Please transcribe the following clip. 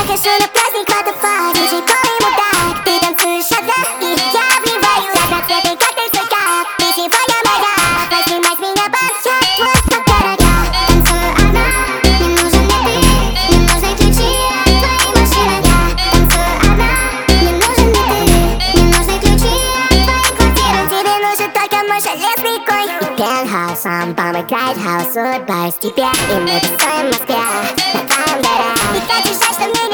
Прихожу на праздник, what the fuck, диджей полный мудак. Ты танцуешь одна, и я вливаю разноцветный коктейль свой как. Ты сегодня моя, возьми меня под счет, твой пока дорога. Танцую одна, не нужен мне ты, не нужны ключи от твоей машины. Я танцую одна, не нужен мне ты, не нужны ключи от твоей квартиры. Тебе нужен только мой железный конь и пентхаус, сам помогает хаус, улыбаюсь тебе, и мы тусуем в Москве на твоем горе. И как же жаль, что мне